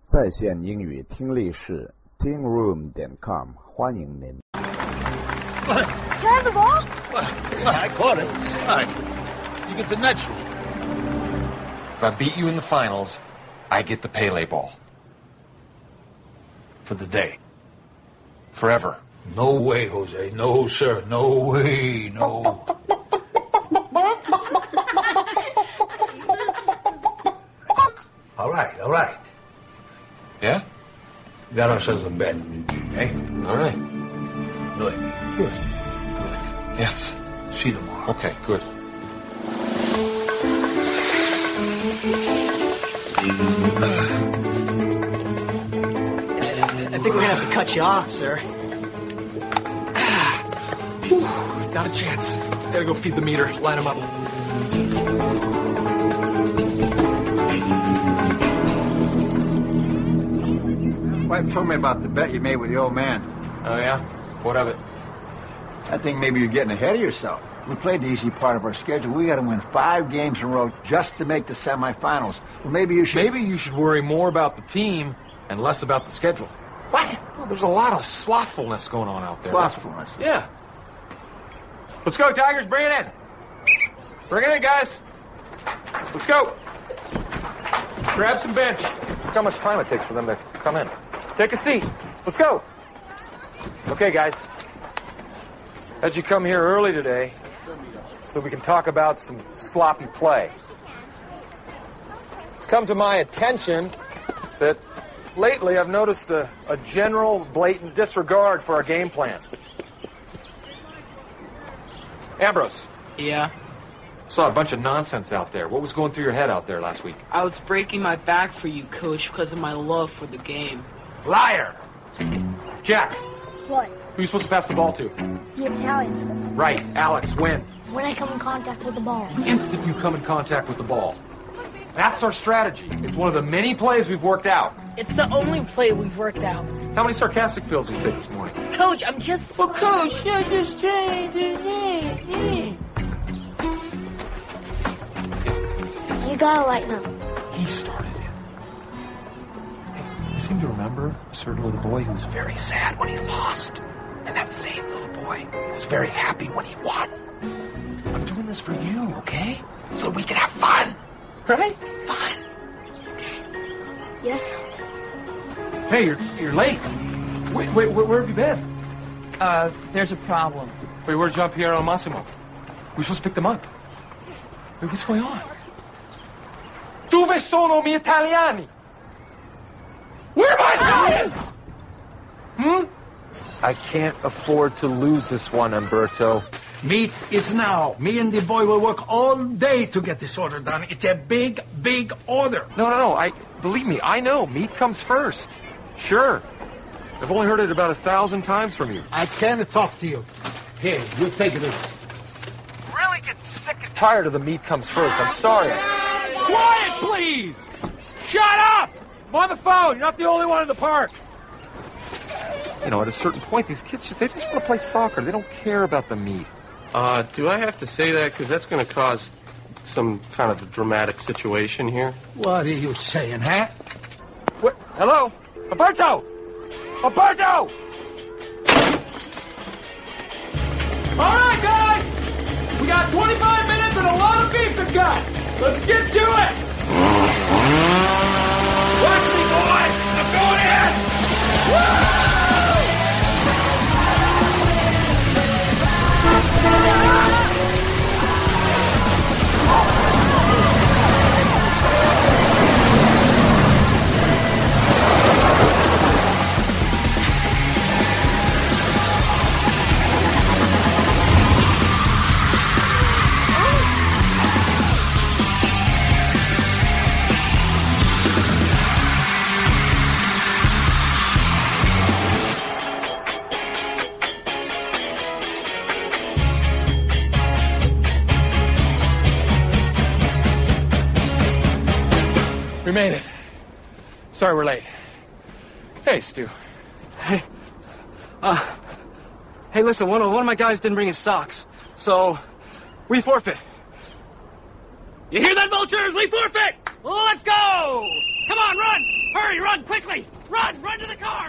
在线英语听力室 tingroom.com 欢迎您。 Can I have the ball? I caught it. All right. You get the next one. If I beat you in the finals, I get the Pele ball. For the day. Forever. No way, Jose. No, sir. No way. No. All right. Yeah? We got ourselves a bet. Okay? All right. Good. Yes. See you tomorrow. Okay, good. I think we're gonna have to cut you off, sir. Not a chance. Gotta go feed the meter. Line him up. Wife told me about the bet you made with the old man. Oh, yeah? What of it? I think maybe you're getting ahead of yourself. We played the easy part of our schedule. We got to win 5 games in a row just to make the semifinals. Well, maybe you should worry more about the team and less about the schedule. What? Well, there's a lot of slothfulness going on out there. Slothfulness? Yeah. Let's go, Tigers. Bring it in. Bring it in, guys. Let's go. Grab some bench. Look how much time it takes for them to come in. Take a seat. Let's go. Okay, guys. How'd you come here early today so we can talk about some sloppy play? It's come to my attention that lately I've noticed a general blatant disregard for our game plan. Ambrose. Yeah? Saw a bunch of nonsense out there. What was going through your head out there last week? I was breaking my back for you, Coach, because of my love for the game. Liar! Jack. What? Who are you supposed to pass the ball to? The Italians. Right. Alex, when? When I come in contact with the ball. The instant you come in contact with the ball. That's our strategy. It's one of the many plays we've worked out. It's the only play we've worked out. How many sarcastic pills did you take this morning? Coach, I'm just... Well, Coach, you're just trying to... You gotta lighten up. He started it. Hey, you seem to remember a certain little boy who was very sad when he lost. And that same little boy was very happy when he won. I'm doing this for you, okay? So that we can have fun. Right? Fun. Yes. Hey, you're late. Wait, where have you been? There's a problem. Wait, where's Giampiero and Massimo? We're supposed to pick them up. Wait, what's going on? Dove sono mi italiani? Where are my Italians? I can't afford to lose this one, Umberto. Meet is now. Me and the boy will work all day to get this order done. It's a big, big order. No. Believe me, I know. Meat comes first. Sure. I've only heard it about 1,000 times from you. I can't talk to you. Here, you take this. Really get sick and tired of the meat comes first. I'm sorry. Quiet, please! Shut up! I'm on the phone. You're not the only one in the park. You know, at a certain point, these kids, they just want to play soccer. They don't care about the meat. Do I have to say that? Because that's going to cause some kind of a dramatic situation here. What are you saying, huh? What? Hello? Alberto! Alberto! All right, guys! We got 25 minutes and a lot of beef to cut. Let's get to it! Watch me, boys! I'm going in! Woo! We made it. Sorry we're late. Hey, Stu. Hey. Hey, listen, one of my guys didn't bring his socks, so we forfeit. You hear that, vultures? We forfeit! Let's go! Come on, run! Hurry, run, quick! Quickly! Run! Run to the car!